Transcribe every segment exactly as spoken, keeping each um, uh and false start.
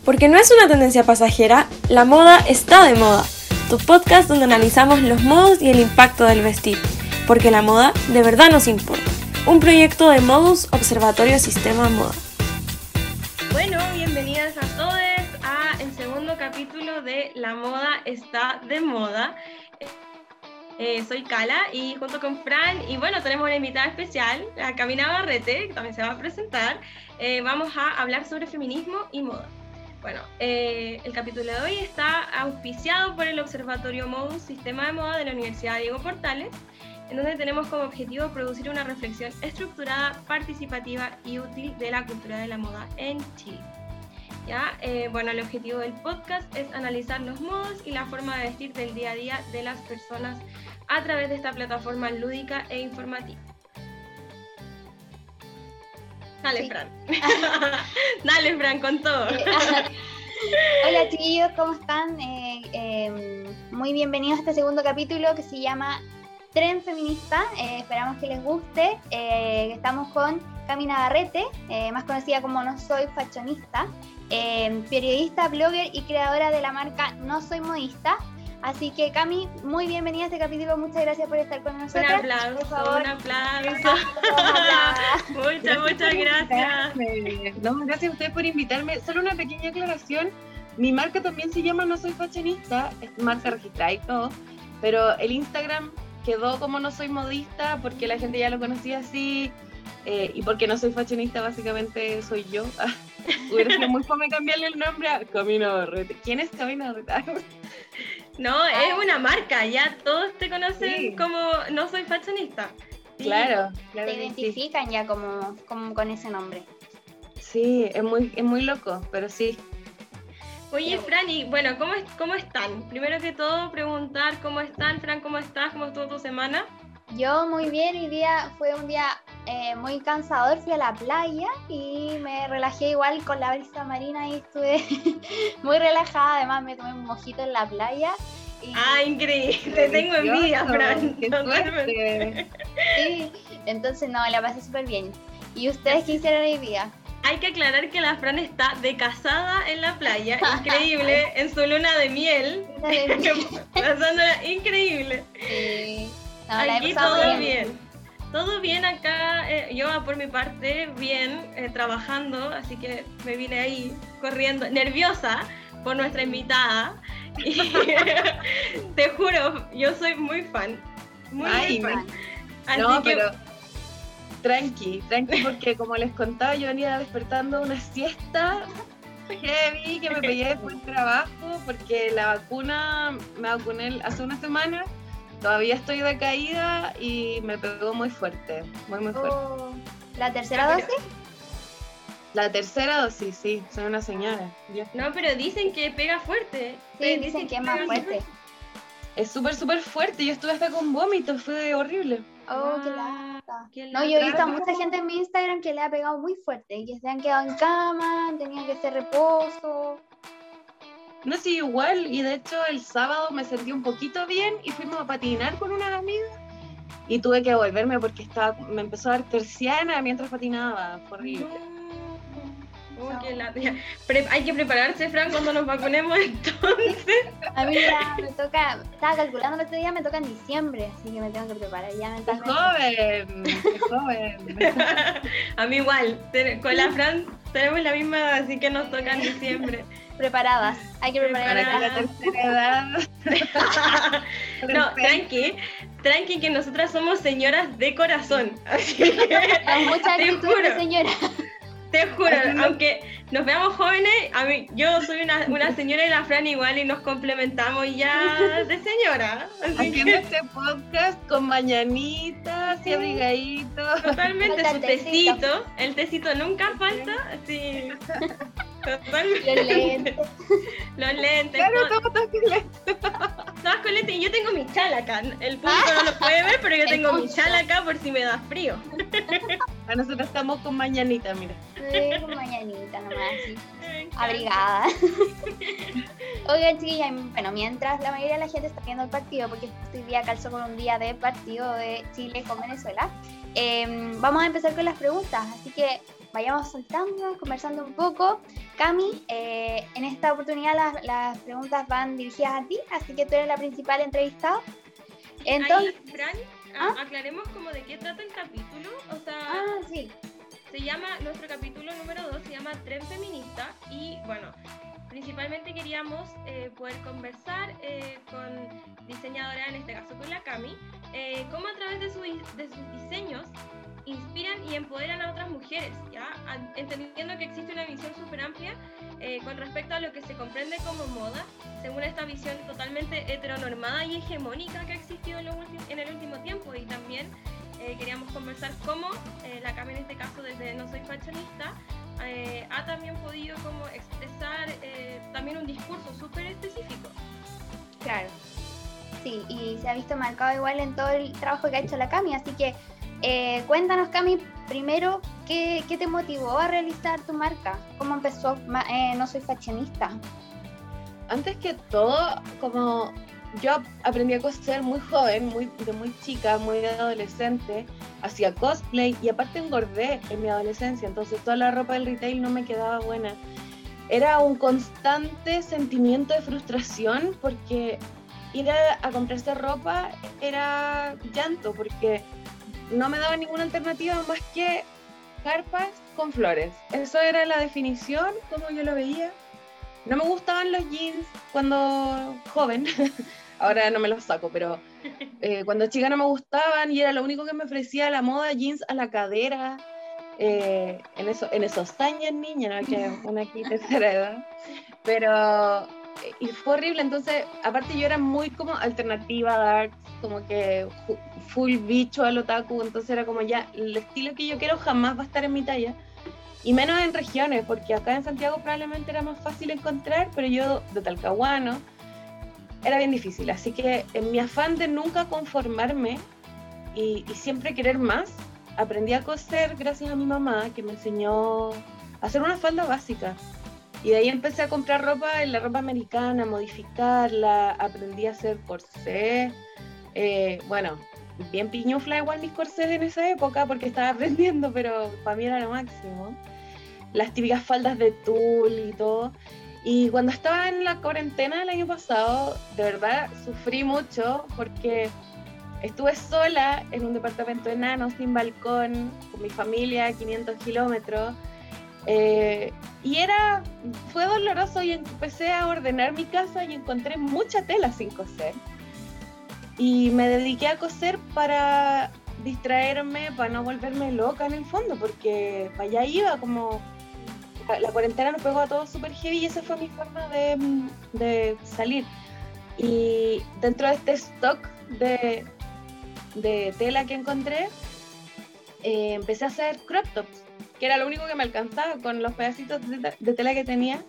Porque no es una tendencia pasajera, la moda está de moda. Tu podcast donde analizamos los modos y el impacto del vestir. Porque la moda de verdad nos importa. Un proyecto de Modus Observatorio Sistema Moda. Bueno, bienvenidas a todos a el segundo capítulo de La moda está de moda. Eh, soy Cala y junto con Fran, y bueno, tenemos una invitada especial, la Cami Navarrete, que también se va a presentar. Eh, vamos a hablar sobre feminismo y moda. Bueno, eh, el capítulo de hoy está auspiciado por el Observatorio Modus Sistema de Moda de la Universidad Diego Portales, en donde tenemos como objetivo producir una reflexión estructurada, participativa y útil de la cultura de la moda en Chile. ¿Ya? Eh, bueno, el objetivo del podcast es analizar los modos y la forma de vestir del día a día de las personas a través de esta plataforma lúdica e informativa. Dale, sí. Fran. Dale, Fran, con todo. Hola, chiquillos, ¿cómo están? Eh, eh, muy bienvenidos a este segundo capítulo que se llama Tren Feminista. Eh, esperamos que les guste. Eh, estamos con Cami Navarrete, eh, más conocida como No Soy Fashionista, eh, periodista, blogger y creadora de la marca No Soy Modista. Así que, Cami, muy bienvenida a este capítulo. Muchas gracias por estar con nosotros. Un aplauso, por favor. Un aplauso. Muchas, muchas gracias. No, gracias a ustedes por invitarme. Solo una pequeña aclaración. Mi marca también se llama No Soy Fashionista, es marca registrada y todo, pero el Instagram quedó como No Soy Modista porque la gente ya lo conocía así, eh, y porque no soy fashionista, básicamente soy yo. Hubiera sido muy fome cambiarle el nombre a Cami Navarrete. ¿Quién es Cami Navarrete? No, es una marca, ya todos te conocen, sí, como No Soy Fashionista. Sí. Claro, claro. Te identifican sí. ya como, como con ese nombre. Sí, es muy, es muy loco, pero sí. Oye, Fran, y bueno, ¿cómo, es, ¿cómo están? Primero que todo, preguntar cómo están. Fran, ¿cómo estás? ¿Cómo estuvo tu semana? Yo muy bien, hoy día fue un día eh, muy cansador, fui a la playa y me relajé igual con la brisa marina y estuve muy relajada, además me tomé un mojito en la playa. Y... ¡Ah, increíble! Te tengo envidia, Fran. ¡Qué suerte! Sí, entonces no, la pasé súper bien. ¿Y ustedes qué hicieron hoy día? Hay que aclarar que la Fran está de casada en la playa, increíble, en su luna de miel. Pasándola increíble. Sí. No, aquí todo bien. bien. Todo bien acá, eh, yo por mi parte bien, eh, trabajando, así que me vine ahí corriendo, nerviosa por nuestra invitada. Y te juro, yo soy muy fan, muy, Ay, muy fan. Así no, que... pero tranqui, tranqui, porque como les contaba, yo venía despertando una siesta heavy que me pegué después del trabajo, porque la vacuna, me vacuné hace una semana. Todavía estoy decaída y me pegó muy fuerte, muy muy fuerte. Oh, ¿la tercera dosis? La tercera dosis, sí, soy una señora. Yo. No, pero dicen que pega fuerte. Sí, dicen, dicen que es más fuerte. Es súper, súper fuerte, yo estuve hasta con vómitos, fue horrible. Oh, qué lata. No, yo he visto a mucha gente en mi Instagram que le ha pegado muy fuerte, que se han quedado en cama, tenían que hacer reposo. No sé, sí, igual, y de hecho el sábado me sentí un poquito bien y fuimos a patinar con unas amigas y tuve que volverme porque estaba, me empezó a dar terciana mientras patinaba, fue horrible. No. Oh, qué lata. Pre- hay que prepararse, Fran, cuando nos vacunemos entonces. A mí ya me toca, estaba calculando el otro día, me toca en diciembre, así que me tengo que preparar ya mentalmente. ¡Qué joven! ¡Qué joven! A mí igual, con la Fran tenemos la misma edad, así que nos toca en diciembre. Preparadas, hay que preparar la tercera edad. No, tranqui, tranqui que nosotras somos señoras de corazón, así que con mucha actitud de señora. Te juro, aunque nos veamos jóvenes, a mí, yo soy una, una señora y la Fran igual y nos complementamos ya de señora. Así haciendo que... este podcast con mañanitas y abrigaditos. Totalmente, su tecito, el tecito nunca falta, así. Totalmente. Los lentes. Los lentes. Claro, todo, todos con lentes. Todas con lentes. Y yo tengo mi chala acá. El público no lo puede ver, pero yo tengo mi chala acá por si me da frío. A nosotros estamos con mañanita, mira. Sí, con mañanita nomás, así. Abrigada. Oigan, chiquillas, bueno, mientras la mayoría de la gente está viendo el partido, porque este día calzó con un día de partido de Chile con Venezuela, eh, vamos a empezar con las preguntas. Así que vayamos soltando, conversando un poco. Cami, eh, en esta oportunidad las, las preguntas van dirigidas a ti, así que tú eres la principal entrevistada. Entonces, ahí, Fran, ¿ah? aclaremos como de qué trata el capítulo. O sea, ah, sí. Se llama, nuestro capítulo número dos se llama Tren Feminista y bueno, principalmente queríamos eh, poder conversar eh, con diseñadoras, en este caso con la Cami, eh, cómo a través de, su, de sus diseños inspiran y empoderan a otras mujeres, ¿ya? Entendiendo que existe una visión súper amplia eh, con respecto a lo que se comprende como moda, según esta visión totalmente heteronormada y hegemónica que ha existido en, lo ulti- en el último tiempo. Y también eh, queríamos conversar cómo eh, la Cami, en este caso desde No Soy Fashionista, eh, ha también podido como expresar eh, también un discurso súper específico. Claro, sí, y se ha visto marcado igual en todo el trabajo que ha hecho la Cami, así que Eh, cuéntanos, Cami, primero, ¿qué, ¿qué te motivó a realizar tu marca? ¿Cómo empezó eh, No Soy Fashionista? Antes que todo, como yo aprendí a coser muy joven, muy, de muy chica, muy adolescente, hacía cosplay y aparte engordé en mi adolescencia, entonces toda la ropa del retail no me quedaba buena. Era un constante sentimiento de frustración porque ir a, a comprarse ropa era llanto, porque no me daba ninguna alternativa más que carpas con flores. Eso era la definición, como yo lo veía. No me gustaban los jeans cuando joven, ahora no me los saco, pero eh, cuando chica no me gustaban y era lo único que me ofrecía la moda, jeans a la cadera, eh, en, eso, en esos años, niña, ¿no? Que una aquí tercera edad, pero y fue horrible. Entonces, aparte yo era muy como alternativa, dark, como que full bicho al otaku, entonces era como ya, el estilo que yo quiero jamás va a estar en mi talla, y menos en regiones, porque acá en Santiago probablemente era más fácil encontrar, pero yo de Talcahuano era bien difícil, así que en mi afán de nunca conformarme y, y siempre querer más, aprendí a coser gracias a mi mamá, que me enseñó a hacer una falda básica. Y de ahí empecé a comprar ropa, en la ropa americana, modificarla, aprendí a hacer corsés. Eh, bueno, bien piñufla igual mis corsés en esa época porque estaba aprendiendo, pero para mí era lo máximo. Las típicas faldas de tul y todo. Y cuando estaba en la cuarentena el año pasado, de verdad sufrí mucho porque estuve sola en un departamento enano, sin balcón, con mi familia a quinientos kilómetros. Eh, y era, fue doloroso y empecé a ordenar mi casa y encontré mucha tela sin coser y me dediqué a coser para distraerme, para no volverme loca en el fondo, porque para allá iba, como la cuarentena nos pegó a todos súper heavy y esa fue mi forma de, de salir. Y dentro de este stock de, de tela que encontré, eh, empecé a hacer crop tops, que era lo único que me alcanzaba con los pedacitos de, de tela que tenía.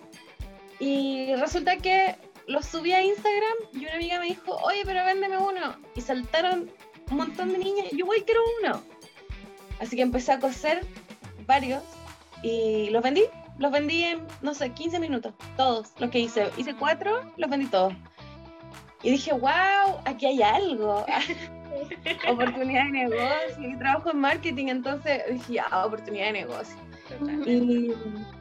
Y resulta que los subí a Instagram y una amiga me dijo, oye, pero véndeme uno. Y saltaron un montón de niñas, yo igual quiero uno. Así que empecé a coser varios y los vendí. Los vendí en, no sé, quince minutos, todos los que hice. Hice cuatro, los vendí todos. Y dije, wow, aquí hay algo. Oportunidad de negocio. Y trabajo en marketing, entonces dije, ah, oportunidad de negocio. Y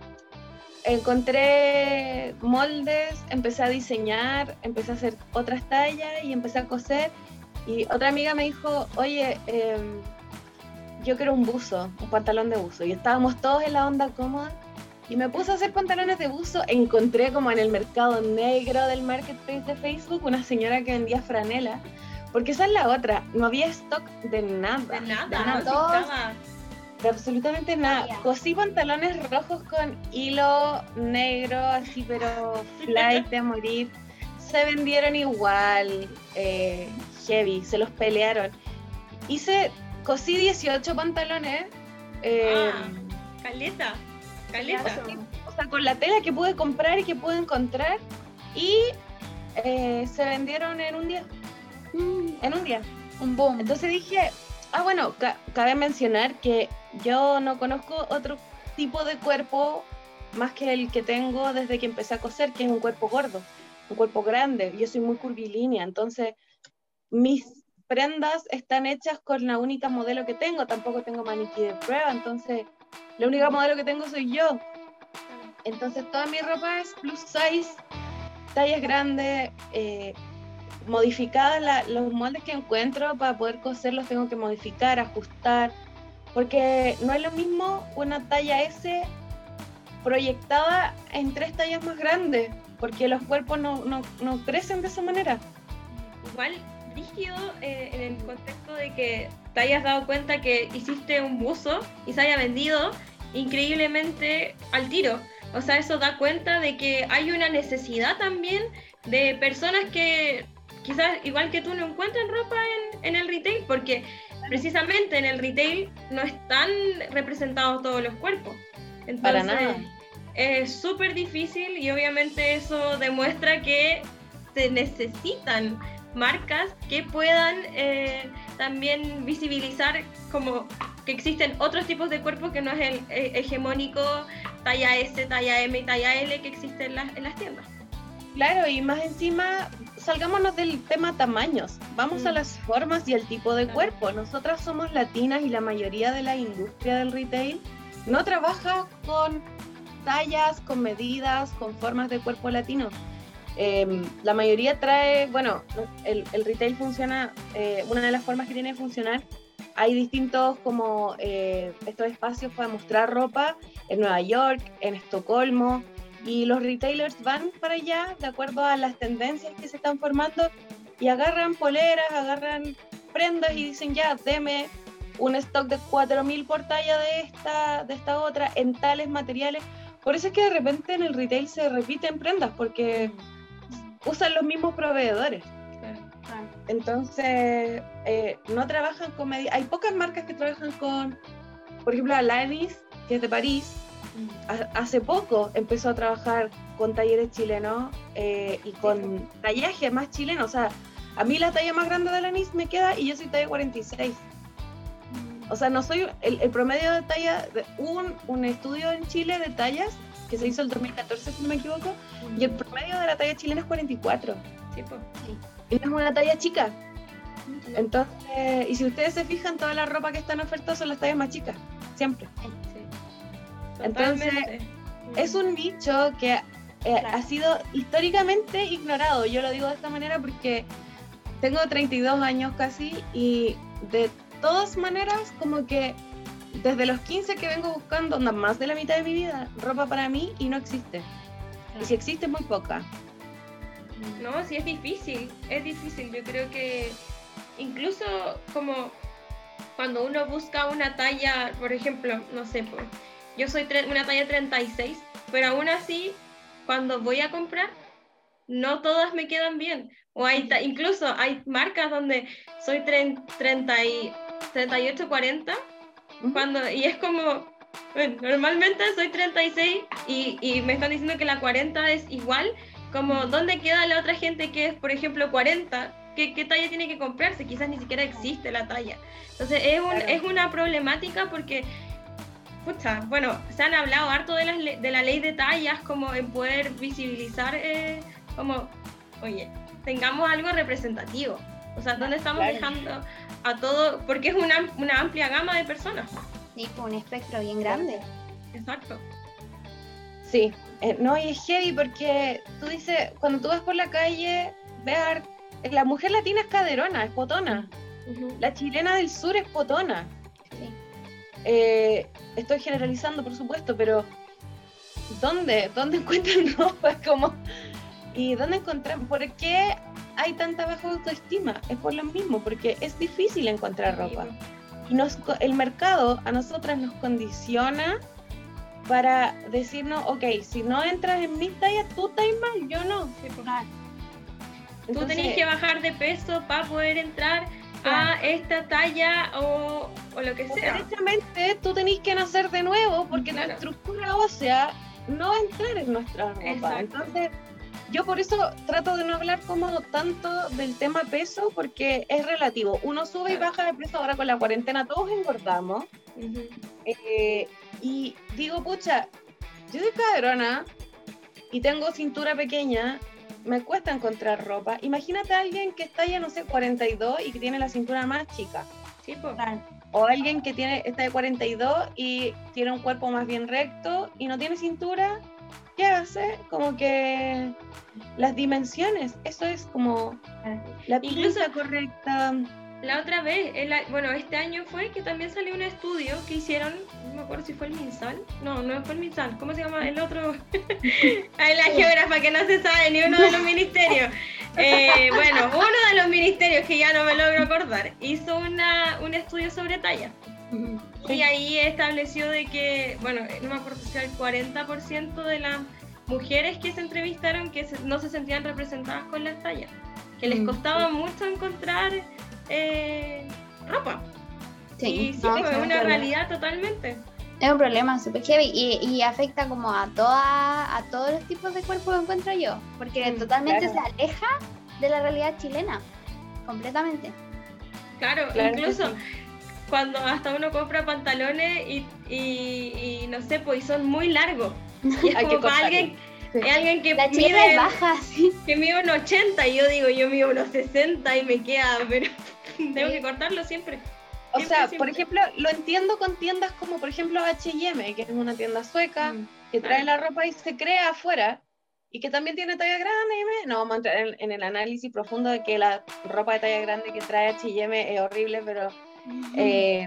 encontré moldes, empecé a diseñar, empecé a hacer otras tallas y empecé a coser. Y otra amiga me dijo, oye, eh, yo quiero un buzo, un pantalón de buzo. Y estábamos todos en la onda cómoda. Y me puse a hacer pantalones de buzo. Encontré como en el mercado negro del marketplace de Facebook una señora que vendía franela. Porque esa es la otra, no había stock de nada. De nada, de, nada. Todos, de absolutamente nada. Yeah. Cosí pantalones rojos con hilo negro, así, pero flight de morir. Se vendieron igual, eh, heavy, se los pelearon. Hice, cosí dieciocho pantalones. Eh, ah, caleta. Caleta. O sea, con la tela que pude comprar y que pude encontrar, y eh, se vendieron en un día. Mm. En un día. Un boom. Entonces dije, ah, bueno, ca- cabe mencionar que yo no conozco otro tipo de cuerpo más que el que tengo desde que empecé a coser, que es un cuerpo gordo, un cuerpo grande. Yo soy muy curvilínea, entonces mis prendas están hechas con la única modelo que tengo, tampoco tengo maniquí de prueba, entonces la única modelo que tengo soy yo. Entonces toda mi ropa es plus size, tallas grandes, eh, modificadas, la, los moldes que encuentro para poder coserlos tengo que modificar, ajustar, porque no es lo mismo una talla S proyectada en tres tallas más grandes, porque los cuerpos no, no, no crecen de esa manera. Igual, rígido, eh, en el contexto de que te hayas dado cuenta que hiciste un buzo y se haya vendido increíblemente al tiro. O sea, eso da cuenta de que hay una necesidad también de personas que quizás igual que tú no encuentran ropa en, en el retail, porque precisamente en el retail no están representados todos los cuerpos. Entonces, para nada. Es súper difícil y obviamente eso demuestra que se necesitan marcas que puedan eh, también visibilizar como que existen otros tipos de cuerpos que no es el eh, hegemónico talla S, talla M y talla L que existe en, la, en las tiendas. Claro, y más encima, salgámonos del tema tamaños, vamos mm. a las formas y el tipo de claro. cuerpo. Nosotras somos latinas y la mayoría de la industria del retail no trabaja con tallas, con medidas, con formas de cuerpo latino. Eh, la mayoría trae, bueno, el, el retail funciona, eh, una de las formas que tiene de funcionar, hay distintos como eh, estos espacios para mostrar ropa en Nueva York, en Estocolmo, y los retailers van para allá de acuerdo a las tendencias que se están formando y agarran poleras, agarran prendas y dicen ya, deme un stock de cuatro mil por talla de esta, de esta otra, en tales materiales. Por eso es que de repente en el retail se repiten prendas, porque usan los mismos proveedores. Claro. Entonces, eh, no trabajan con medidas. Hay pocas marcas que trabajan con, por ejemplo, Alanis, que es de París, mm. hace poco empezó a trabajar con talleres chilenos eh, y con sí. tallaje más chileno. O sea, a mí la talla más grande de Alanis me queda y yo soy talla cuarenta y seis. O sea, no soy el, el promedio de talla, de un, un estudio en Chile de tallas que se hizo el dos mil catorce, si no me equivoco, mm. y el promedio de la talla chilena es cuarenta y cuatro. Sí, pues, sí. Y no es una talla chica. Mm. Entonces, y si ustedes se fijan, toda la ropa que está en oferta son las tallas más chicas, siempre. Sí. Entonces, mm. es un nicho que eh, claro. ha sido históricamente ignorado. Yo lo digo de esta manera porque tengo treinta y dos años casi y de todas maneras, como que desde los quince que vengo buscando, onda, más de la mitad de mi vida, ropa para mí y no existe. Y si existe, es muy poca. No, sí es difícil, es difícil. Yo creo que incluso como cuando uno busca una talla, por ejemplo, no sé, pues, yo soy tre- una talla treinta y seis, pero aún así, cuando voy a comprar, no todas me quedan bien. O hay ta- incluso hay marcas donde soy tre- treinta y ocho, cuarenta, uh-huh. cuando, y es como, bueno, normalmente soy treinta y seis y, y me están diciendo que la cuarenta es igual, como ¿dónde queda la otra gente que es, por ejemplo, cuarenta? ¿Qué, qué talla tiene que comprarse? Quizás ni siquiera existe la talla. Entonces es, un, claro. es una problemática porque, pucha, bueno, se han hablado harto de la, de la ley de tallas, como en poder visibilizar, eh, como, oye, tengamos algo representativo. O sea, ¿dónde estamos claro. dejando a todo? Porque es una, una amplia gama de personas. Sí, un espectro bien grande. Exacto. Sí, eh, no, y es heavy porque tú dices, cuando tú vas por la calle, ves, la mujer latina es caderona, es potona. Uh-huh. La chilena del sur es potona. Sí. Eh, estoy generalizando, por supuesto, pero ¿dónde? ¿Dónde encuentran ropa? Como, ¿y dónde encontran? ¿Por qué hay tanta baja autoestima? Es por lo mismo, porque es difícil encontrar ropa. Y nos, el mercado a nosotras nos condiciona para decirnos, ok, si no entras en mis tallas, tú estás mal, yo no. Sí, pues. Entonces, tú tenés que bajar de peso para poder entrar claro. a esta talla o, o lo que sea. Directamente tú tenés que nacer de nuevo porque claro. la estructura ósea no va a entrar en nuestra ropa. Exacto. Entonces, yo por eso trato de no hablar como tanto del tema peso porque es relativo. Uno sube claro. y baja de peso. Ahora con la cuarentena todos engordamos. Uh-huh. Eh, y digo, pucha, yo soy caderona y tengo cintura pequeña, me cuesta encontrar ropa. Imagínate a alguien que está ya, no sé, cuarenta y dos y que tiene la cintura más chica. Sí, pues. o alguien que tiene está de cuarenta y dos y tiene un cuerpo más bien recto y no tiene cintura, ¿qué hace? Como que las dimensiones, eso es como la pinza correcta. La otra vez, el, bueno, este año fue que también salió un estudio que hicieron, no me acuerdo si fue el MinSal, no, no fue el MinSal, ¿cómo se llama el otro? Ay, la geógrafa que no se sabe ni uno de los ministerios. Eh, bueno, uno de los ministerios que ya no me logro acordar, hizo una, un estudio sobre talla. Sí. Y ahí estableció de que, bueno, no me acuerdo si era el cuarenta por ciento de las mujeres que se entrevistaron que se, no se sentían representadas con las tallas, que les costaba mm. mucho encontrar eh, ropa. Sí, y sí, no, es una problema. Realidad totalmente. Es un problema súper heavy y, y afecta como a toda, a todos los tipos de cuerpos, encuentro yo, porque mm, totalmente claro. se aleja de la realidad chilena, completamente. Claro, claro incluso sí. cuando hasta uno compra pantalones y, y, y no sé, pues son muy largos. Y es como para alguien, sí. es alguien que la mide, es baja, sí. que mide un ochenta y yo digo, yo mido unos sesenta y me queda, pero tengo sí. que cortarlo siempre. O siempre, sea, siempre. Por ejemplo, lo entiendo con tiendas como por ejemplo H y M, que es una tienda sueca, mm. que trae la ropa y se crea afuera, y que también tiene talla grande. Y me... No vamos a entrar en, en el análisis profundo de que la ropa de talla grande que trae H y M es horrible, pero mm-hmm. eh,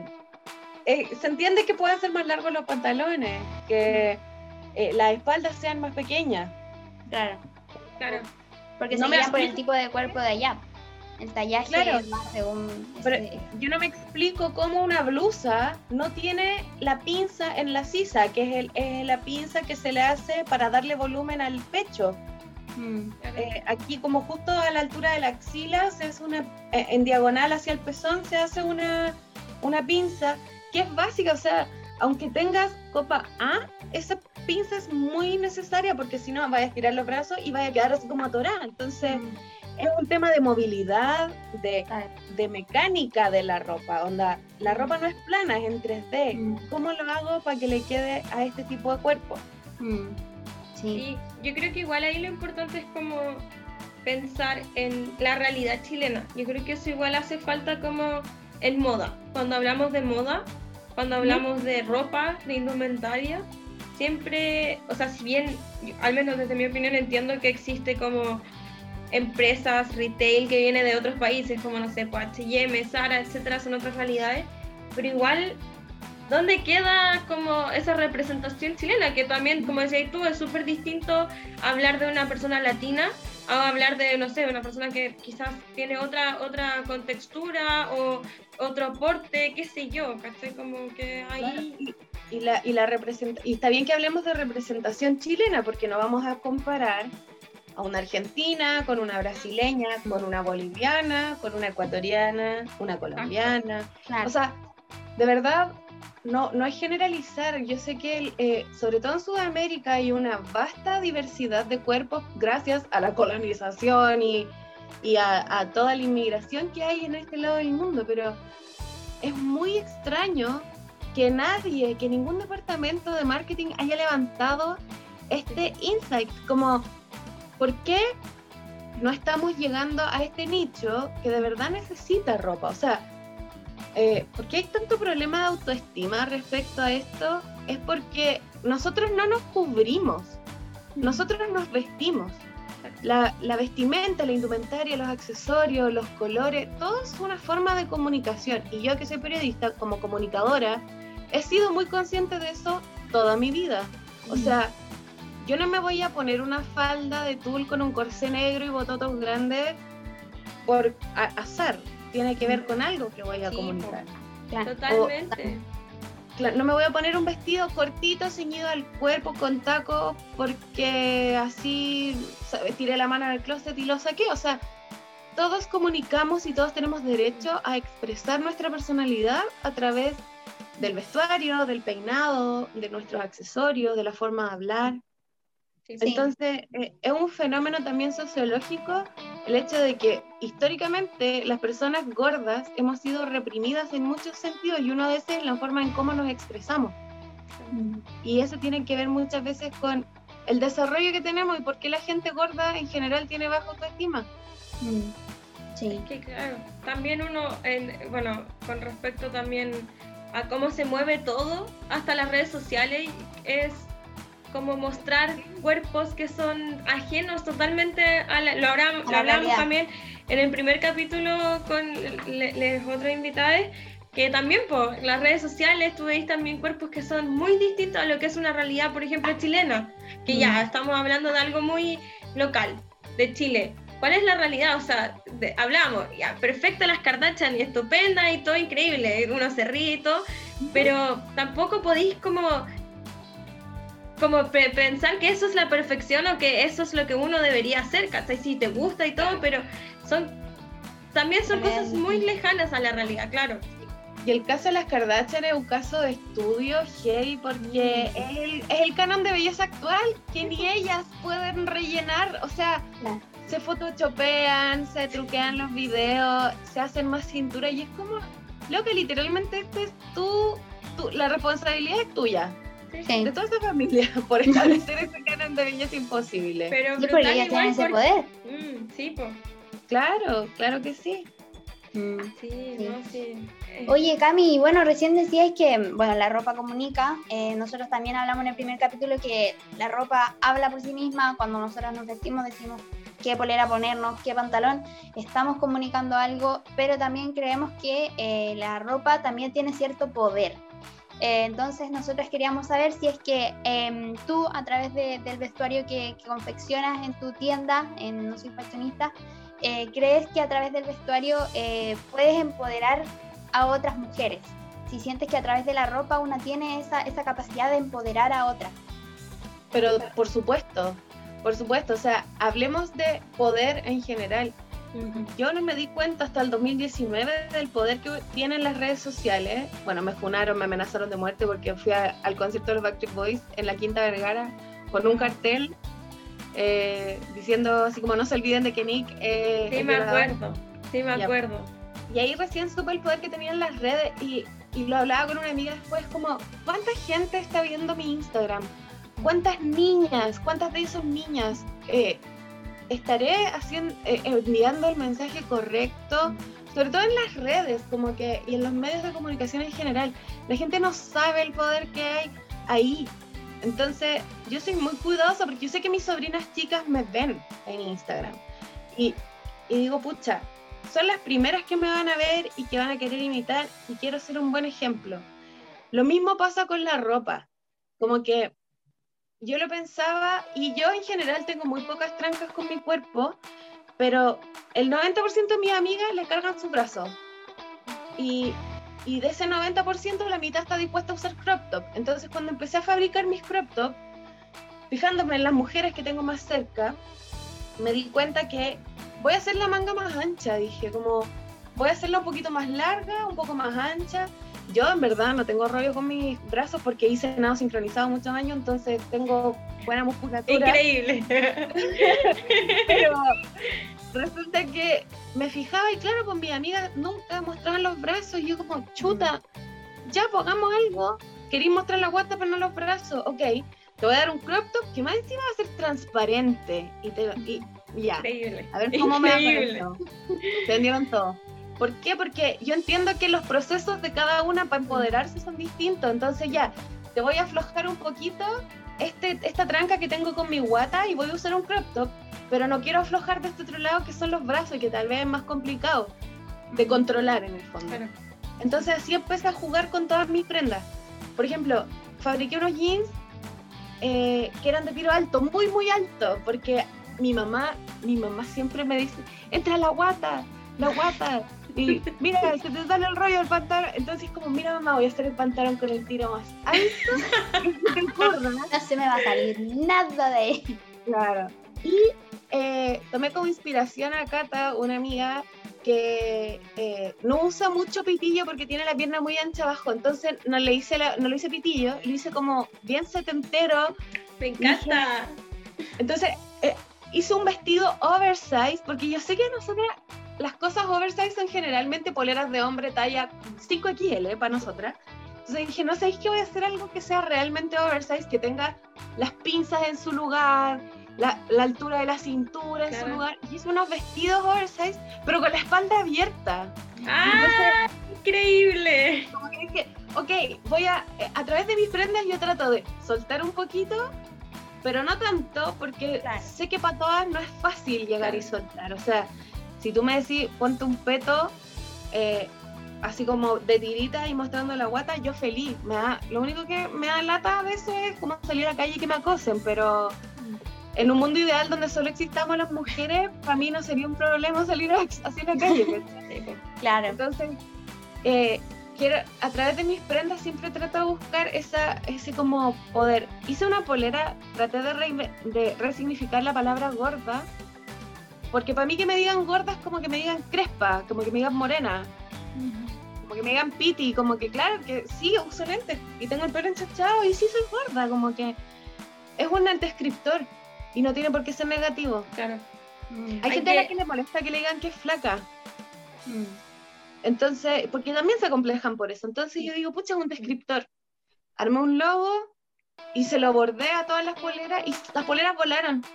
eh, se entiende que pueden ser más largos los pantalones, que eh, las espaldas sean más pequeñas. Claro, claro. Porque no se miran por el tipo de cuerpo de allá. El tallaje claro, es más según... Pero ese... yo no me explico cómo una blusa no tiene la pinza en la sisa, que es, el, es la pinza que se le hace para darle volumen al pecho. Mm, claro. eh, aquí como justo a la altura de la axila se hace una, eh, en diagonal hacia el pezón se hace una, una pinza que es básica, o sea, aunque tengas copa A, esa pinza es muy necesaria porque si no vas a estirar los brazos y vas a quedar así como atorada. Entonces... Mm. Es un tema de movilidad, de, de mecánica de la ropa. Onda, la ropa no es plana, es en tres D. Mm. ¿Cómo lo hago para que le quede a este tipo de cuerpo? Mm. Sí. Y yo creo que igual ahí lo importante es como pensar en la realidad chilena. Yo creo que eso igual hace falta como en moda. Cuando hablamos de moda, cuando hablamos ¿Mm? de ropa, de indumentaria, siempre, o sea, si bien, al menos desde mi opinión, entiendo que existe como empresas, retail que viene de otros países, como no sé, H y M, Zara, etcétera, son otras realidades, pero igual, ¿dónde queda como esa representación chilena? Que también, como decías tú, es súper distinto hablar de una persona latina a hablar de, no sé, una persona que quizás tiene otra otra contextura o otro aporte, qué sé yo, ¿cachai? Como que ahí... Y, y, la, y, la represent- y está bien que hablemos de representación chilena, porque no vamos a comparar a una argentina, con una brasileña, con una boliviana, con una ecuatoriana, una colombiana. Claro. O sea, de verdad, no, no es generalizar. Yo sé que, eh, sobre todo en Sudamérica, hay una vasta diversidad de cuerpos gracias a la colonización y, y a, a toda la inmigración que hay en este lado del mundo, pero es muy extraño que nadie, que ningún departamento de marketing haya levantado este insight, como... ¿Por qué no estamos llegando a este nicho que de verdad necesita ropa? O sea, eh, ¿por qué hay tanto problema de autoestima respecto a esto? Es porque nosotros no nos cubrimos, nosotros nos vestimos. La, la vestimenta, la indumentaria, los accesorios, los colores, todo es una forma de comunicación. Y yo que soy periodista, como comunicadora, he sido muy consciente de eso toda mi vida. O sea... Yo no me voy a poner una falda de tul con un corsé negro y bototos grandes por a- azar. Tiene que ver con algo que voy a sí, comunicar. Claro. Totalmente. O, claro, no me voy a poner un vestido cortito, ceñido al cuerpo, con tacos, porque así ¿sabes? Tiré la mano en el closet y lo saqué. O sea, todos comunicamos y todos tenemos derecho a expresar nuestra personalidad a través del vestuario, del peinado, de nuestros accesorios, de la forma de hablar. Sí, sí. Entonces, eh, es un fenómeno también sociológico el hecho de que históricamente las personas gordas hemos sido reprimidas en muchos sentidos y uno de esos es la forma en cómo nos expresamos. Mm. Y eso tiene que ver muchas veces con el desarrollo que tenemos y por qué la gente gorda en general tiene baja autoestima. Mm. Sí. Es que claro, también uno, en, bueno, con respecto también a cómo se mueve todo, hasta las redes sociales, es como mostrar cuerpos que son ajenos totalmente a la, lo hablamos, lo hablamos también en el primer capítulo con los otros invitados, que también por las redes sociales tú veis también cuerpos que son muy distintos a lo que es una realidad, por ejemplo, chilena, que mm. ya estamos hablando de algo muy local, de Chile. ¿Cuál es la realidad? O sea, de, hablamos, ya, perfecta las Kardashian y estupenda y todo increíble, uno se ríe y todo, pero tampoco podéis como, como pe- pensar que eso es la perfección o que eso es lo que uno debería hacer, ¿cachai? Sí, te gusta y todo, pero son también son cosas muy lejanas a la realidad, claro. Y el caso de las Kardashian es un caso de estudio heavy porque mm. es, el, es el canon de belleza actual que ni ellas pueden rellenar, o sea, no. se photoshopean, se truquean los videos, se hacen más cintura y es como, lo que literalmente este es tú, tú, la responsabilidad es tuya, sí. de toda esa familia por establecer ese canon de belleza imposible. Pero sí, porque ellas tienen ese poder. Mm, sí, pues. Claro, claro que sí. Mm. Sí, sí. No, sí. Oye, Cami, bueno, recién decías que, bueno, la ropa comunica. Eh, nosotros también hablamos en el primer capítulo que la ropa habla por sí misma. Cuando nosotros nos vestimos decimos qué polera ponernos, qué pantalón. Estamos comunicando algo, pero también creemos que eh, la ropa también tiene cierto poder. Eh, entonces nosotros queríamos saber si es que eh, tú, a través de, del vestuario que, que confeccionas en tu tienda, en No Soy Fashionista, eh, ¿crees que a través del vestuario eh, puedes empoderar a otras mujeres? Si sientes que a través de la ropa una tiene esa, esa capacidad de empoderar a otras. Pero por supuesto, por supuesto, o sea, hablemos de poder en general. Uh-huh. Yo no me di cuenta hasta el dos mil diecinueve del poder que tienen las redes sociales. Bueno, me funaron, me amenazaron de muerte porque fui a, al concierto de los Backstreet Boys en la Quinta Vergara con un cartel eh, diciendo así como no se olviden de que Nick eh, sí me acuerdo, sí me acuerdo. Y ahí recién supe el poder que tenían las redes y, y lo hablaba con una amiga después como, ¿cuánta gente está viendo mi Instagram? ¿Cuántas niñas? ¿Cuántas de esas niñas? Eh, ¿Estaré haciendo, eh, enviando el mensaje correcto? Sobre todo en las redes como que, y en los medios de comunicación en general. La gente no sabe el poder que hay ahí. Entonces yo soy muy cuidadosa porque yo sé que mis sobrinas chicas me ven en Instagram. Y, y digo, pucha, son las primeras que me van a ver y que van a querer imitar y quiero ser un buen ejemplo. Lo mismo pasa con la ropa. Como que yo lo pensaba y yo en general tengo muy pocas trancas con mi cuerpo, pero el noventa por ciento de mis amigas le cargan sus brazos. Y, y de ese noventa por ciento la mitad está dispuesta a usar crop top. Entonces cuando empecé a fabricar mis crop top, fijándome en las mujeres que tengo más cerca, me di cuenta que voy a hacer la manga más ancha, dije, como voy a hacerla un poquito más larga, un poco más ancha. Yo en verdad no tengo rollo con mis brazos porque hice nado sincronizado muchos años, entonces tengo buena musculatura. Increíble. Pero resulta que me fijaba y claro, con mis amigas nunca mostraban los brazos y yo como, chuta, ya pongamos algo, queréis mostrar la guata pero no los brazos, ok, te voy a dar un crop top que más encima va a ser transparente y te... Y, ya, increíble. A ver cómo increíble. Me hago esto. Entendieron todo. ¿Por qué? Porque yo entiendo que los procesos de cada una para empoderarse son distintos. Entonces ya, te voy a aflojar un poquito este, esta tranca que tengo con mi guata y voy a usar un crop top, pero no quiero aflojar de este otro lado que son los brazos, que tal vez es más complicado de controlar en el fondo. Claro. Entonces así empecé a jugar con todas mis prendas. Por ejemplo, fabriqué unos jeans eh, que eran de tiro alto, muy muy alto, porque mi mamá, mi mamá siempre me dice, entra la guata, la guata, y mira, se te sale el rollo del pantalón. Entonces como, mira mamá, voy a hacer el pantalón con el tiro más alto que se te ocurra. No se me va a salir nada de ahí. Claro. Y eh, tomé como inspiración a Cata, una amiga que eh, no usa mucho pitillo porque tiene la pierna muy ancha abajo, entonces no le hice, la, no le hice pitillo, lo hice como bien setentero. Me encanta. Entonces eh, hice un vestido oversize, porque yo sé que nosotras las cosas oversize son generalmente poleras de hombre talla cinco equis ele ¿eh? Para nosotras. Entonces dije, no sé, es que voy a hacer algo que sea realmente oversize, que tenga las pinzas en su lugar, la, la altura de la cintura en Claro. su lugar, y hice unos vestidos oversize, pero con la espalda abierta. ¡Ah! ¡Increíble! Como que dije, ok, voy a, eh, a través de mis prendas yo trato de soltar un poquito, pero no tanto, porque Claro. sé que para todas no es fácil llegar Claro. y soltar. O sea, si tú me decís, ponte un peto, eh, así como de tirita y mostrando la guata, yo feliz. Me da, lo único que me da lata a veces es como salir a la calle y que me acosen, pero en un mundo ideal donde solo existamos las mujeres, para mí no sería un problema salir a- hacia la calle. ¿cachai? Claro. Entonces, eh, quiero, a través de mis prendas siempre trato de buscar esa, ese como poder. Hice una polera, traté de, re, de resignificar la palabra gorda, porque para mí que me digan gorda es como que me digan crespa, como que me digan morena, como que me digan piti, como que claro, que sí, uso lentes y tengo el pelo enchachado y sí soy gorda, como que es un antescriptor y no tiene por qué ser negativo. Claro. Mm. Hay Hay gente a que- la que le molesta que le digan que es flaca. Mm. Entonces, porque también se complejan por eso. Entonces yo digo, pucha, es un descriptor. Armé un logo y se lo bordé a todas las poleras y las poleras volaron.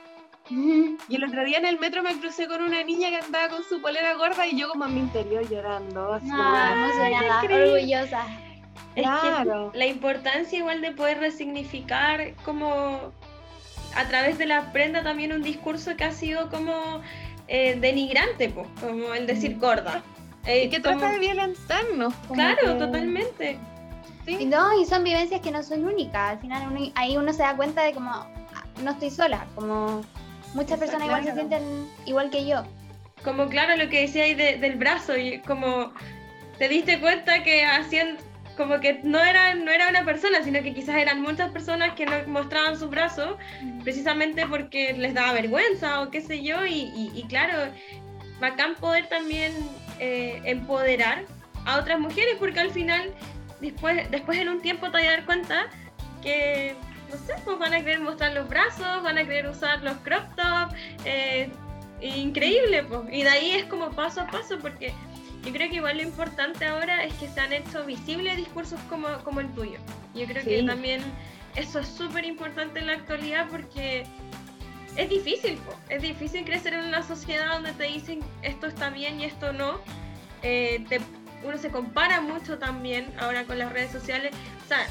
Y el otro día en el metro me crucé con una niña que andaba con su polera gorda y yo como en mi interior llorando. Así como, Ah, emocionada, increíble. orgullosa. Es claro. que la importancia igual de poder resignificar como a través de la prenda también un discurso que ha sido como eh, denigrante, po, como el decir gorda. Eh, y que como- trata de violentarnos. como Claro, que- totalmente. ¿sí? Y no, y son vivencias que no son únicas. Al final uno- ahí uno se da cuenta de como, ah, no estoy sola, como muchas Exacto, personas igual se claro. sienten igual que yo. Como claro lo que decía ahí de- del brazo, y como te diste cuenta que hacían como que no era, no era una persona, sino que quizás eran muchas personas que no mostraban sus brazos precisamente porque les daba vergüenza o qué sé yo, y, y, y claro, bacán poder también eh, empoderar a otras mujeres, porque al final después, después en un tiempo te vas a dar cuenta que, no sé, pues van a querer mostrar los brazos, van a querer usar los crop tops, eh, increíble, pues. Y de ahí es como paso a paso, porque yo creo que igual lo importante ahora es que se han hecho visibles discursos como, como el tuyo. Yo creo Sí. que también eso es súper importante en la actualidad, porque es difícil, po. Es difícil crecer en una sociedad donde te dicen esto está bien y esto no. Eh, te- uno se compara mucho también ahora con las redes sociales. O sea,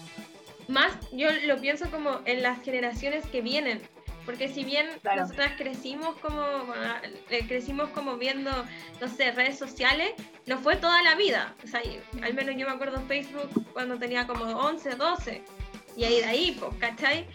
más yo lo pienso como en las generaciones que vienen, porque si bien Claro. nosotras crecimos como bueno, eh, crecimos como viendo, no sé, redes sociales, no fue toda la vida. O sea, y- al menos yo me acuerdo Facebook cuando tenía como once, doce, y ahí de ahí, pues, ¿cachai?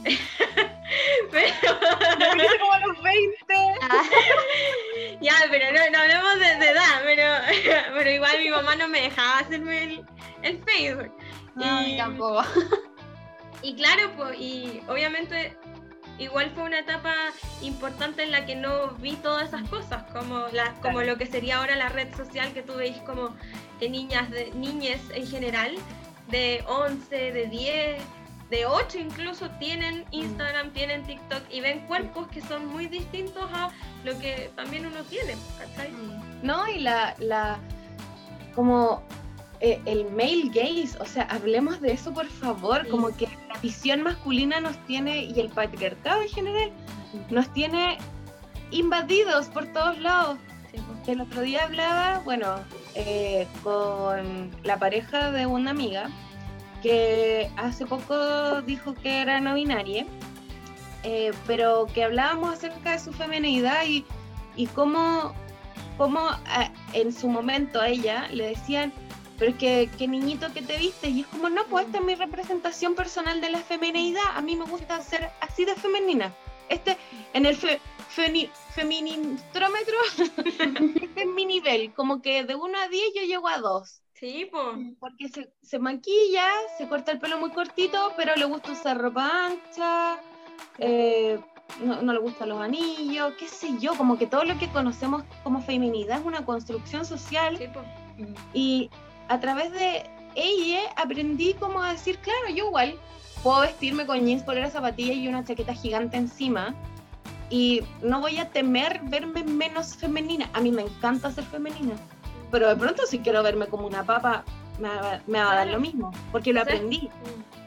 Pero Yo me hice como a los veinte. Ah, ya, pero no, no hablemos de, de edad, pero, pero igual mi mamá no me dejaba hacerme el, el Facebook. no, Y- tampoco. Y claro, pues, y obviamente igual fue una etapa importante en la que no vi todas esas cosas, como la, como Claro. lo que sería ahora la red social, que tú veis como que niñas, de, niñes en general, de once, de diez, de ocho incluso, tienen Instagram, tienen TikTok y ven cuerpos que son muy distintos a lo que también uno tiene, ¿cachai? No, y la, la como eh, el male gaze, o sea, hablemos de eso por favor, Sí. como que la visión masculina nos tiene, y el patriarcado en general, nos tiene invadidos por todos lados. Sí, pues. El otro día hablaba, bueno, eh, con la pareja de una amiga que hace poco dijo que era no binaria, eh, pero que hablábamos acerca de su feminidad y, y cómo, cómo a- en su momento a ella le decían, pero es que, que niñito que te vistes, y es como, no, pues esta es mi representación personal de la feminidad, a mí me gusta ser así de femenina. Este, en el fe, feni- feministrómetro, este es mi nivel, como que de uno a diez yo llego a dos. Sí, pues. Porque se, se maquilla, se corta el pelo muy cortito, pero le gusta usar ropa ancha, eh, no, no le gustan los anillos, qué sé yo, como que todo lo que conocemos como feminidad es una construcción social, Sí, pues. y a través de ella aprendí como a decir, claro, yo igual puedo vestirme con jeans, polera, zapatillas y una chaqueta gigante encima, y no voy a temer verme menos femenina. A mí me encanta ser femenina, pero de pronto si quiero verme como una papa, me va, me va a dar lo mismo, porque lo Sí. aprendí.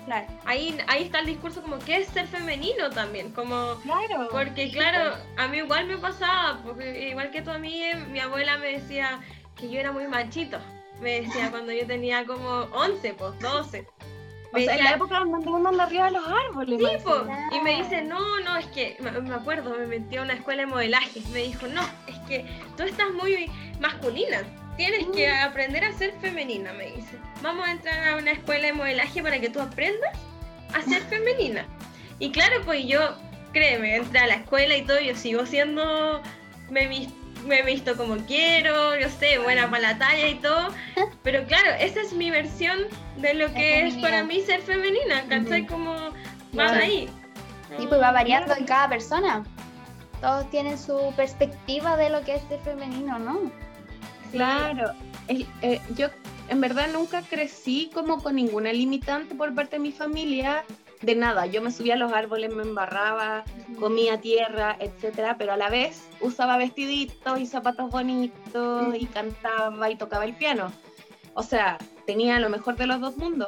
Claro. Ahí, ahí está el discurso como que es ser femenino también, como Claro. porque claro, a mí igual me pasaba, porque igual que tú a mí, eh, mi abuela me decía que yo era muy machito, me decía cuando yo tenía como once, pues doce. O sea, en la época donde uno anda arriba de los árboles. Sí, más po. encima. Y me dice, no, no, es que, me me acuerdo, me metí a una escuela de modelaje, me dijo, no, es que tú estás muy masculina, tienes que aprender a ser femenina, me dice. Vamos a entrar a una escuela de modelaje para que tú aprendas a ser femenina. Y claro, pues yo, créeme, entré a la escuela y todo, yo sigo siendo, me he visto, me he visto como quiero, yo sé, buena para la talla y todo, pero claro, esa es mi versión de lo que es, es para mí ser femenina, ¿cachai? Uh-huh. Como van claro. ahí. Sí, pues va variando en cada persona. Todos tienen su perspectiva de lo que es ser femenino, ¿no? Claro. El, eh, yo en verdad nunca crecí como con ninguna limitante por parte de mi familia, de nada. Yo me subía a los árboles, me embarraba, uh-huh. comía tierra, etcétera, pero a la vez usaba vestiditos y zapatos bonitos uh-huh. y cantaba y tocaba el piano. O sea, tenía lo mejor de los dos mundos.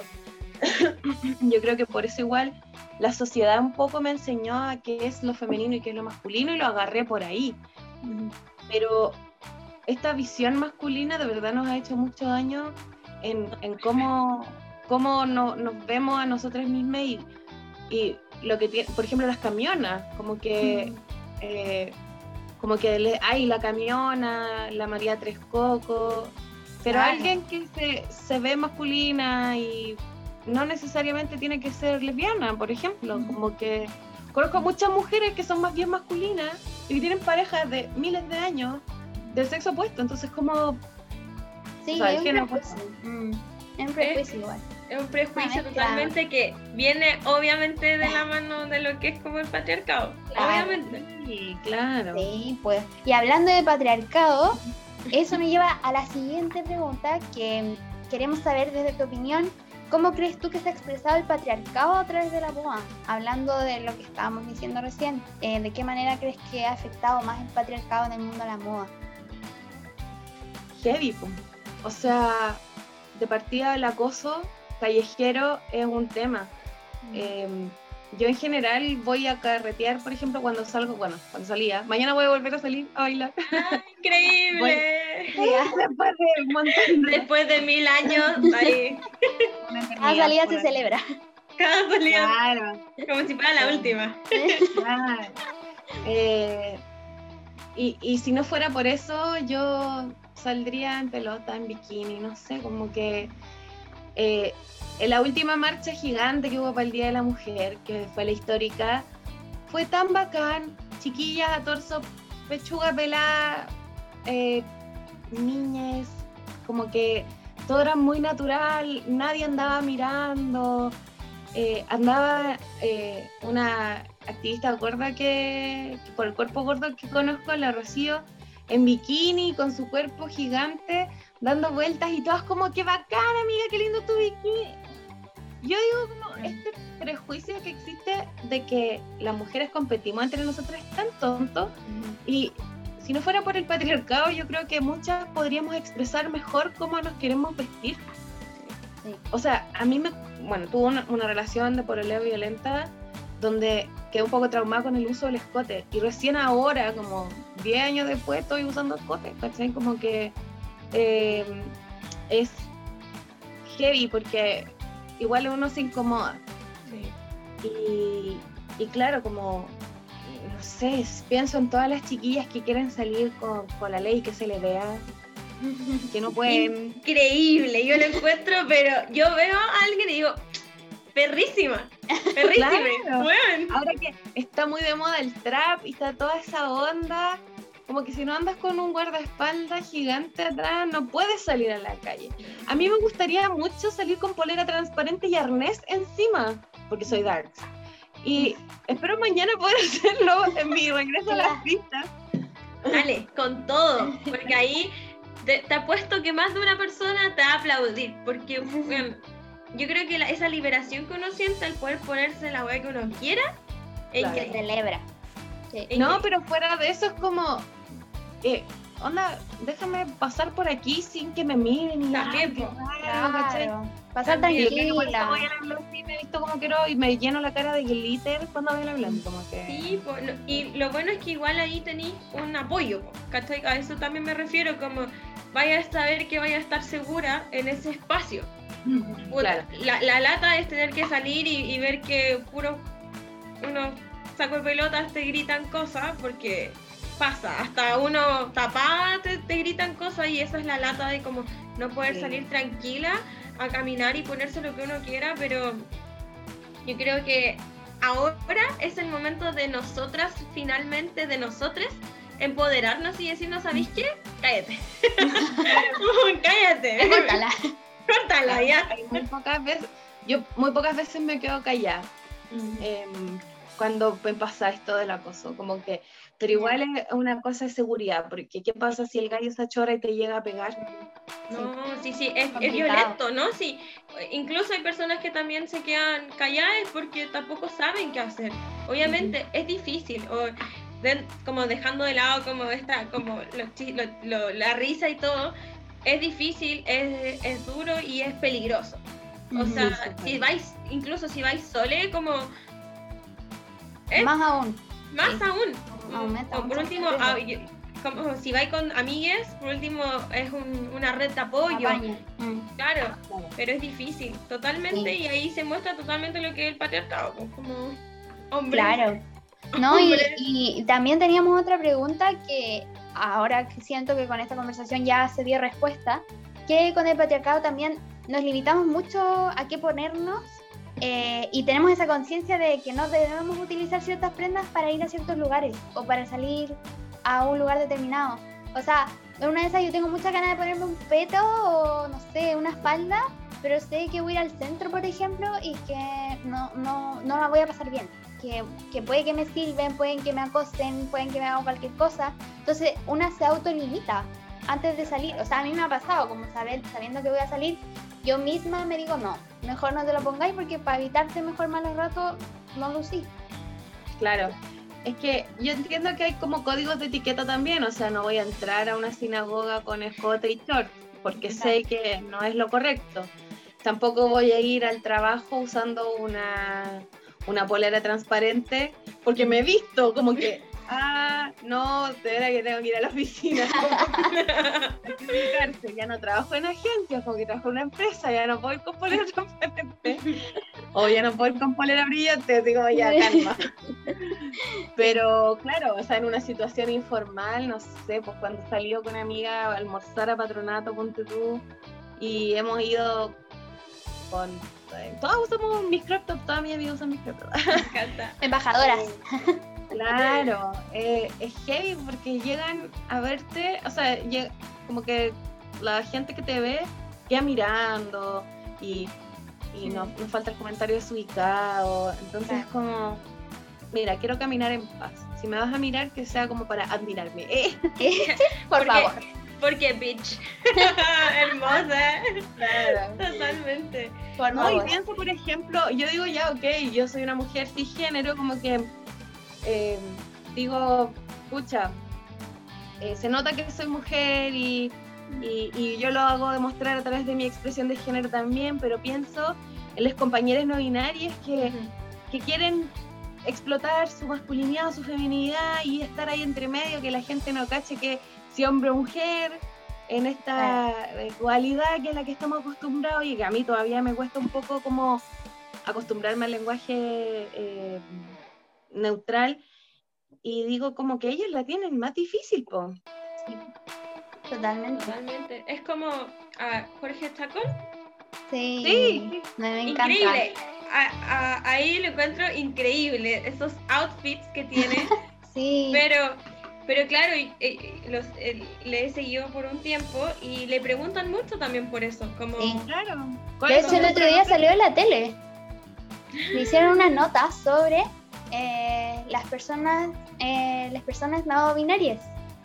Yo creo que por eso igual la sociedad un poco me enseñó a qué es lo femenino y qué es lo masculino y lo agarré por ahí. Uh-huh. Pero esta visión masculina de verdad nos ha hecho mucho daño en, en cómo, cómo no, nos vemos a nosotras mismas y, y lo que tiene, por ejemplo, las camionas, como que uh-huh. eh, como que le, ay, la camiona, la María Tres Cocos, pero claro. alguien que se, se ve masculina y no necesariamente tiene que ser lesbiana, por ejemplo, uh-huh. como que conozco muchas mujeres que son más bien masculinas y que tienen parejas de miles de años del sexo opuesto, entonces como sí, o sea, es, un género, prejuicio. Mm. es un prejuicio igual es un prejuicio ah, totalmente claro. que viene obviamente de la mano de lo que es como el patriarcado, claro. obviamente sí, claro sí, pues. Y hablando de patriarcado, eso me lleva a la siguiente pregunta que queremos saber desde tu opinión. ¿Cómo crees tú que se ha expresado el patriarcado a través de la moda? Hablando de lo que estábamos diciendo recién, eh, ¿de qué manera crees que ha afectado más el patriarcado en el mundo de la moda? Heavy, o sea, de partida el acoso callejero es un tema. Mm. Eh, yo en general voy a carretear, por ejemplo, cuando salgo, bueno, cuando salía, mañana voy a volver a salir a bailar. ¡Ah, increíble! Voy, después de un montón de... Después de mil años, ahí. Cada salida se celebra. Cada salida. Claro. Como si fuera la última. Claro. Eh, y, y si no fuera por eso, yo saldría en pelota, en bikini, no sé, como que... Eh, en la última marcha gigante que hubo para el Día de la Mujer, que fue la histórica, fue tan bacán, chiquillas a torso, pechuga pelada, eh, niñas, como que todo era muy natural, nadie andaba mirando, eh, andaba eh, una activista gorda que, que por el cuerpo gordo que conozco, la Rocío, en bikini, con su cuerpo gigante, dando vueltas y todas como, qué bacán, amiga, qué lindo tu bikini. Yo digo como, este prejuicio que existe de que las mujeres competimos entre nosotras es tan tonto, uh-huh. y si no fuera por el patriarcado, yo creo que muchas podríamos expresar mejor cómo nos queremos vestir. Sí. O sea, a mí me, bueno, tuve una, una relación de pololeo violenta donde quedé un poco traumada con el uso del escote, y recién ahora, como diez años después, estoy usando escote, ¿cachai? Como que eh, es heavy porque igual uno se incomoda. Sí. Y, y claro, como, no sé, pienso en todas las chiquillas que quieren salir con, con la ley, que se les vea, que no pueden. Increíble, yo lo encuentro, pero yo veo a alguien y digo, perrísima, perrísima. Claro. Bueno. Ahora que está muy de moda el trap y está toda esa onda, como que si no andas con un guardaespaldas gigante atrás, no puedes salir a la calle. A mí me gustaría mucho salir con polera transparente y arnés encima, porque soy darks. Y espero mañana poder hacerlo en mi regreso a las pistas. Dale, con todo, porque ahí te, te apuesto que más de una persona te va a aplaudir, porque bueno, yo creo que la, esa liberación que uno siente al poder ponerse la hueá que uno quiera, claro. Se celebra. Sí. No, pero fuera de eso es como, eh, onda, déjame pasar por aquí sin que me miren y También, ay, qué po. raro, ¿cachai? Claro, pasar También, Y yo tranquila. voy a la Blondie y me he visto como quiero y me lleno la cara de glitter cuando voy a la Blondie, como que... Sí, po, no, y lo bueno es que igual ahí tenéis un apoyo, po, ¿cachai? A eso también me refiero, como vaya a saber que vaya a estar segura en ese espacio. Puta, Claro. la, la lata es tener que salir y, y ver que puro unos saco de pelotas te gritan cosas, porque pasa, hasta uno tapada te, te gritan cosas y esa es la lata de como no poder Sí. salir tranquila a caminar y ponerse lo que uno quiera, pero yo creo que ahora es el momento de nosotras, finalmente, de nosotras, empoderarnos y decirnos, ¿sabéis qué? Cállate. Cállate. Córtala. Córtala ya. Muy pocas veces, yo muy pocas veces me quedo callada eh, cuando me pasa esto del acoso, como que, pero igual es una cosa de seguridad, porque ¿qué pasa si el gallo se achora y te llega a pegar? No, sí, sí, es, es Complicado. violento, ¿no? Sí, incluso hay personas que también se quedan calladas porque tampoco saben qué hacer. Obviamente uh-huh. es difícil, o de, como dejando de lado como esta, como lo, lo, lo, la risa y todo, es difícil, es, es duro y es peligroso. O sea, sí, sí, si vais, incluso si vais sole, como... ¿eh? Más aún. Más sí. aún. Aumenta, o por último, a, como, si vais con amigues, por último, es un, una red de apoyo. Mm. Claro, claro, pero es difícil, totalmente, sí. Y ahí se muestra totalmente lo que es el patriarcado, como hombre. Claro. No, y, y también teníamos otra pregunta que ahora que siento que con esta conversación ya se dio respuesta, que con el patriarcado también nos limitamos mucho a qué ponernos eh, y tenemos esa conciencia de que no debemos utilizar ciertas prendas para ir a ciertos lugares o para salir a un lugar determinado. O sea, en una de esas yo tengo muchas ganas de ponerme un peto o no sé, una falda, pero sé que voy a ir al centro, por ejemplo, y que no, no, no la voy a pasar bien. Que, que puede que me sirven, pueden que me acosen, pueden que me hagan cualquier cosa. Entonces una se autolimita antes de salir. O sea, a mí me ha pasado, como saber, sabiendo que voy a salir, yo misma me digo no, mejor no te lo pongáis porque para evitarte mejor malos ratos no lo usí. Claro, es que yo entiendo que hay como códigos de etiqueta también. O sea, no voy a entrar a una sinagoga con escote y short porque claro. sé que no es lo correcto. Tampoco voy a ir al trabajo usando una... una polera transparente, porque me he visto como que, ah, no, de verdad que tengo que ir a la oficina. Hay que ubicarse, ya no trabajo en agencias, como que trabajo en una empresa, ya no puedo ir con polera transparente, o ya no puedo ir con polera brillante, digo, ya, calma. Pero claro, o sea, en una situación informal, no sé, pues cuando salió con una amiga a almorzar a Patronato, ponte tú, y hemos ido con... todos usamos mis crop top, toda mi vida usan mis crop top. Me encanta. Embajadoras. Eh, claro, eh, es heavy porque llegan a verte, o sea, lleg- como que la gente que te ve queda mirando y, y no, no falta el comentario desubicado. Entonces es como, mira, quiero caminar en paz. Si me vas a mirar, que sea como para admirarme. Eh. Por porque, favor. Porque, bitch. Hermosa. Claro. Totalmente. Por no, favor. y pienso, por ejemplo, yo digo ya, ok, yo soy una mujer cisgénero, como que eh, digo, pucha, eh, se nota que soy mujer y, y, y yo lo hago demostrar a través de mi expresión de género también, pero pienso en las compañeras no binarias que, uh-huh. que quieren explotar su masculinidad, su feminidad y estar ahí entre medio, que la gente no cache que si hombre o mujer, en esta dualidad que es la que estamos acostumbrados y que a mí todavía me cuesta un poco como acostumbrarme al lenguaje eh, neutral, y digo como que ellos la tienen más difícil, po. Sí, totalmente. Totalmente. Es como uh, Jorge Chacón. Sí, sí. Me, me encanta. Increíble. A, a, ahí lo encuentro increíble, esos outfits que tiene. Sí. Pero Pero claro, eh, los, eh, le he seguido por un tiempo y le preguntan mucho también por eso. Como... Sí, claro. De hecho, el otro día salió en la tele. Le hicieron una nota sobre eh, las personas eh, las personas no binarias.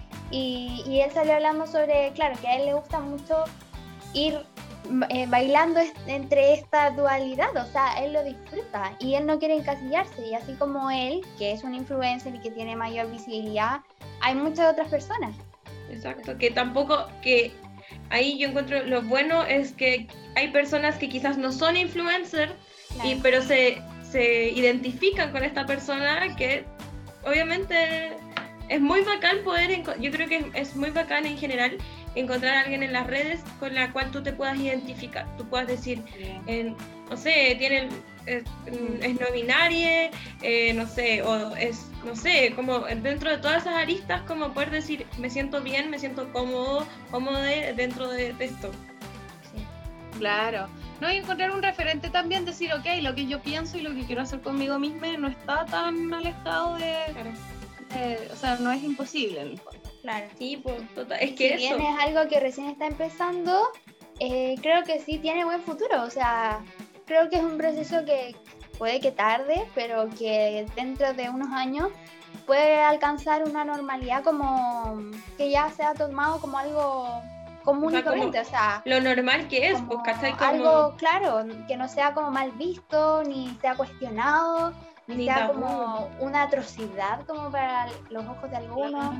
Y, y él salió hablando sobre, claro, que a él le gusta mucho ir eh, bailando entre esta dualidad. O sea, él lo disfruta y él no quiere encasillarse. Y así como él, que es un influencer y que tiene mayor visibilidad, hay muchas otras personas. Exacto, que tampoco, que ahí yo encuentro lo bueno es que hay personas que quizás no son influencers, claro. y, pero se, se identifican con esta persona, que obviamente es muy bacán poder, yo creo que es muy bacán en general encontrar a alguien en las redes con la cual tú te puedas identificar, tú puedas decir, en, no sé, tienen, es, es no binaria, eh, no sé, o es, no sé, como dentro de todas esas aristas, como poder decir, me siento bien, me siento cómodo, cómodo dentro de, de esto. Sí. Claro. No, y encontrar un referente también, decir, ok, lo que yo pienso y lo que quiero hacer conmigo misma no está tan alejado de... Claro. de o sea, no es imposible en el fondo. Claro. Sí, pues, total. Es que si eso... bien es algo que recién está empezando, eh, creo que sí tiene buen futuro. O sea, creo que es un proceso que puede que tarde, pero que dentro de unos años puede alcanzar una normalidad como que ya se ha tomado como algo común, o sea, y corriente, o sea, lo normal que es, pues, ¿cachai? Como... algo, claro, que no sea como mal visto, ni sea cuestionado, ni, ni sea tabú. Como una atrocidad como para los ojos de algunos.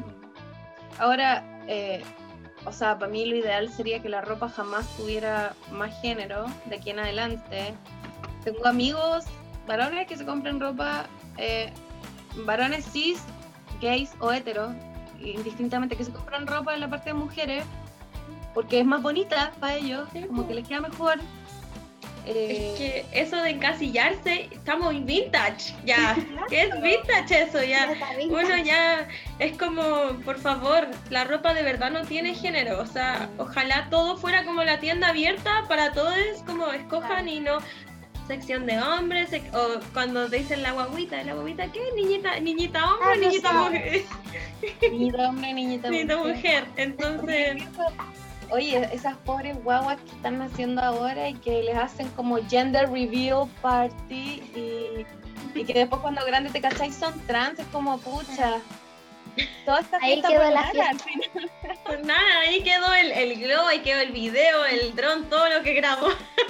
Ahora, eh, o sea, para mí lo ideal sería que la ropa jamás tuviera más género de aquí en adelante. Tengo amigos varones que se compran ropa, eh, varones cis, gays o heteros, indistintamente, que se compran ropa en la parte de mujeres porque es más bonita para ellos, sí, como que les queda mejor. Eh... Es que eso de encasillarse, estamos vintage, ya. ¿Qué es vintage eso? Ya. Uno ya es como, por favor, la ropa de verdad no tiene género. O sea, ojalá todo fuera como la tienda abierta para todos, como escojan y no sección de hombres, o cuando te dicen la guaguita, ¿la guaguita qué? Niñita, niñita hombre, ah, no niñita sé. Mujer. Niñita hombre, niñita, niñita mujer. mujer. Entonces... Oye, esas pobres guaguas que están naciendo ahora y que les hacen como gender reveal party y, y que después cuando grandes te cacháis son trans, es como pucha. Toda esta ahí quedó la nada, al final. Pues nada, ahí quedó el, el globo, ahí quedó el video, el dron, todo lo que grabó.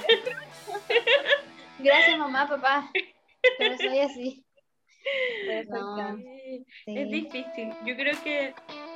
Gracias mamá, papá, pero soy así. No, sí. Es difícil, yo creo que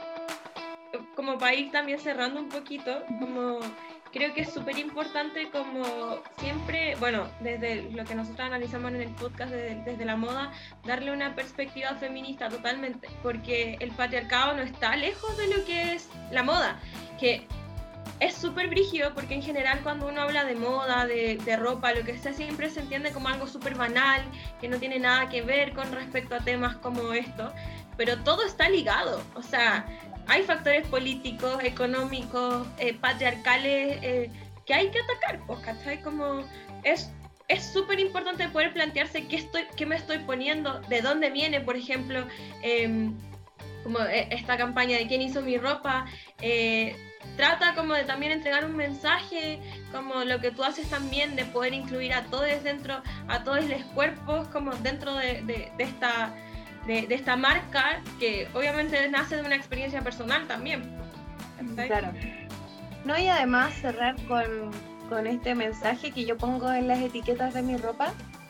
como para ir también cerrando un poquito, como creo que es súper importante como siempre, bueno, desde lo que nosotros analizamos en el podcast, desde, desde la moda, darle una perspectiva feminista totalmente, porque el patriarcado no está lejos de lo que es la moda, que es súper brígido, porque en general cuando uno habla de moda, de, de ropa, lo que sea, siempre se entiende como algo súper banal, que no tiene nada que ver con respecto a temas como esto, pero todo está ligado, o sea... Hay factores políticos, económicos, eh, patriarcales eh, que hay que atacar, pues, ¿cachai? Como es es súper importante poder plantearse qué, estoy, qué me estoy poniendo, de dónde viene, por ejemplo, eh, como esta campaña de quién hizo mi ropa, eh, trata como de también entregar un mensaje, como lo que tú haces también, de poder incluir a todos dentro, a todos los cuerpos, como dentro de, de, de esta... De, de esta marca, que obviamente nace de una experiencia personal también. ¿Sí? Claro. No, y además cerrar con, con este mensaje que yo pongo en las etiquetas de mi ropa,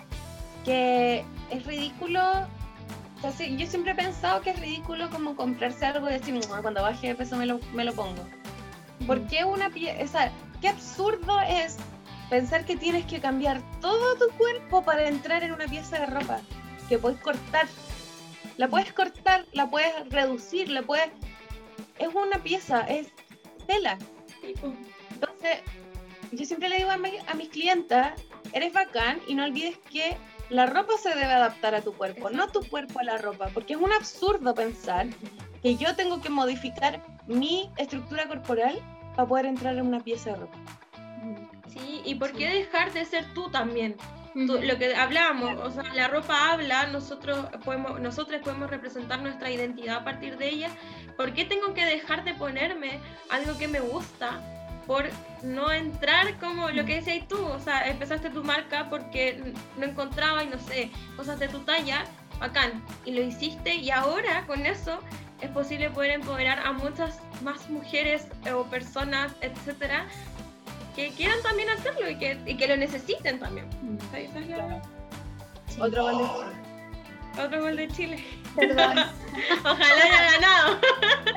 que es ridículo, o sea, yo siempre he pensado que es ridículo como comprarse algo y decir, cuando baje de peso me lo, me lo pongo. ¿Por qué una pieza? O sea, qué absurdo es pensar que tienes que cambiar todo tu cuerpo para entrar en una pieza de ropa, que puedes cortar. La puedes cortar, la puedes reducir, la puedes... Es una pieza, es tela. Entonces, yo siempre le digo a, mi, a mis clientas, eres bacán y no olvides que la ropa se debe adaptar a tu cuerpo, no tu cuerpo a la ropa, porque es un absurdo pensar que yo tengo que modificar mi estructura corporal para poder entrar en una pieza de ropa. Sí, y por qué dejar de ser tú también. Tú, lo que hablábamos, o sea, la ropa habla, nosotros podemos, nosotros podemos representar nuestra identidad a partir de ella. ¿Por qué tengo que dejar de ponerme algo que me gusta por no entrar como lo que decías tú? O sea, empezaste tu marca porque no encontrabas, no sé, cosas de tu talla, bacán, y lo hiciste, y ahora con eso es posible poder empoderar a muchas más mujeres o personas, etcétera, que quieran también hacerlo y que, y que lo necesiten también. ¿Sabes? ¿Sabes la... Sí. Otro gol de Chile. Otro gol de Chile. Perdón. Ojalá haya ganado.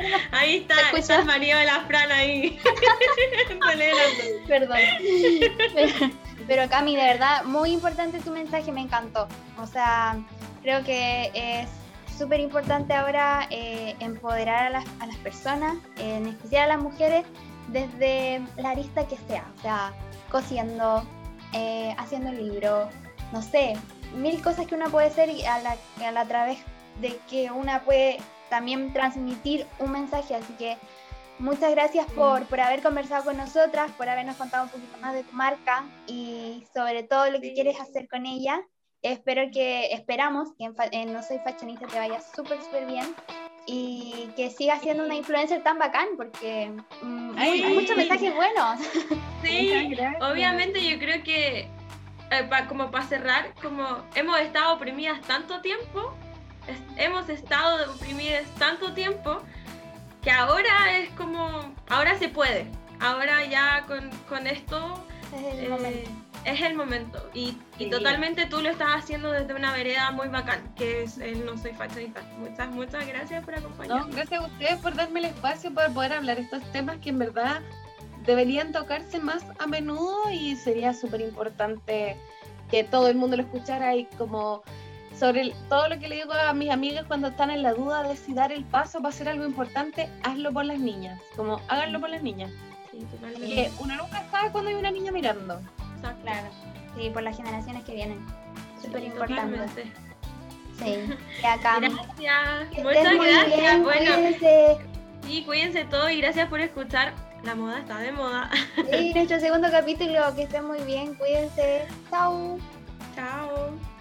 Ahí está, ¿Se escucha? está el marido de la Fran ahí. Celebrando. Perdón. Pero, pero Cami, de verdad, muy importante tu mensaje, me encantó. O sea, creo que es súper importante ahora eh, empoderar a las, a las personas, en especial a las mujeres, desde la arista que sea. O sea, cosiendo, eh, haciendo libros, no sé, mil cosas que una puede hacer y a la, a la través de que una puede también transmitir un mensaje. Así que muchas gracias por, por haber conversado con nosotras, por habernos contado un poquito más de tu marca y sobre todo lo que Sí. quieres hacer con ella. Espero que, esperamos que en, fa- en No Soy Fashionista te vaya súper, súper bien y que sigas siendo una influencer tan bacán porque mm, Ay. hay muchos mensajes buenos. Sí, Muchas gracias. obviamente yo creo que, eh, pa- como para cerrar, como hemos estado oprimidas tanto tiempo, es- hemos estado oprimidas tanto tiempo, que ahora es como, ahora se puede, ahora ya con, con esto Es el eh, momento. es el momento y, y Sí. totalmente tú lo estás haciendo desde una vereda muy bacán, que es el No Soy Fashionista. Muchas, muchas gracias por No, acompañarnos. gracias a ustedes por darme el espacio para poder hablar estos temas que en verdad deberían tocarse más a menudo y sería súper importante que todo el mundo lo escuchara y como sobre el- todo lo que le digo a mis amigas cuando están en la duda de si dar el paso para hacer algo importante, hazlo por las niñas, como háganlo por las niñas, Sí, totalmente. porque uno nunca sabe cuando hay una niña mirando. Exacto. Claro, sí, por las generaciones que vienen. Súper Sí, importante. totalmente. Sí, ya Cami. Gracias, Que muchas estés muy gracias. bien, Bueno, cuídense. sí, cuídense todos y gracias por escuchar. La moda está de moda. Sí, nuestro segundo capítulo, que estén muy bien, cuídense. Chao. Chao.